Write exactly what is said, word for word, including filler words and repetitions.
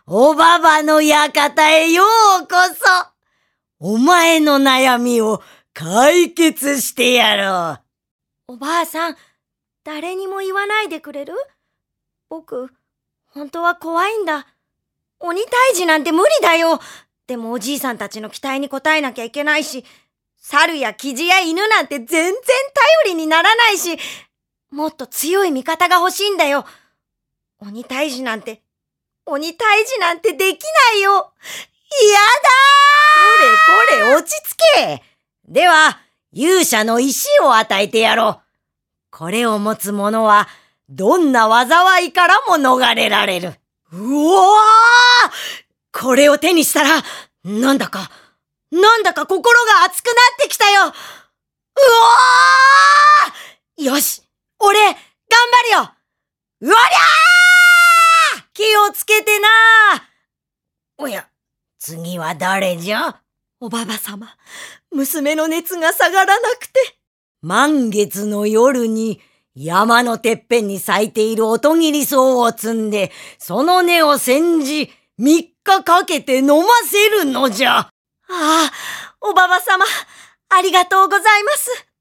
おばばの館へようこそ。お前の悩みを解決してやろう。おばあさん、誰にも言わないでくれる？僕、本当は怖いんだ。鬼退治なんて無理だよ。でもおじいさんたちの期待に応えなきゃいけないし、猿やキジや犬なんて全然頼りにならないし、もっと強い味方が欲しいんだよ。鬼退治なんて、鬼退治なんてできないよ。 嫌だー。これこれ落ち着け。では、勇者の石を与えてやろう。これを持つ者は、どんな災いからも逃れられる。うおー！これを手にしたら、なんだか、なんだか心が熱くなってきたよ。うおー！よし、俺、頑張るよ。うおりゃー！気をつけてなー。おや、次は誰じゃ？ おばばさま、娘の熱が下がらなくて。 満月の夜に山のてっぺんに咲いている音切り草を摘んで、その根を煎じ、三日かけて飲ませるのじゃ。 ああ、おばばさま、ありがとうございます。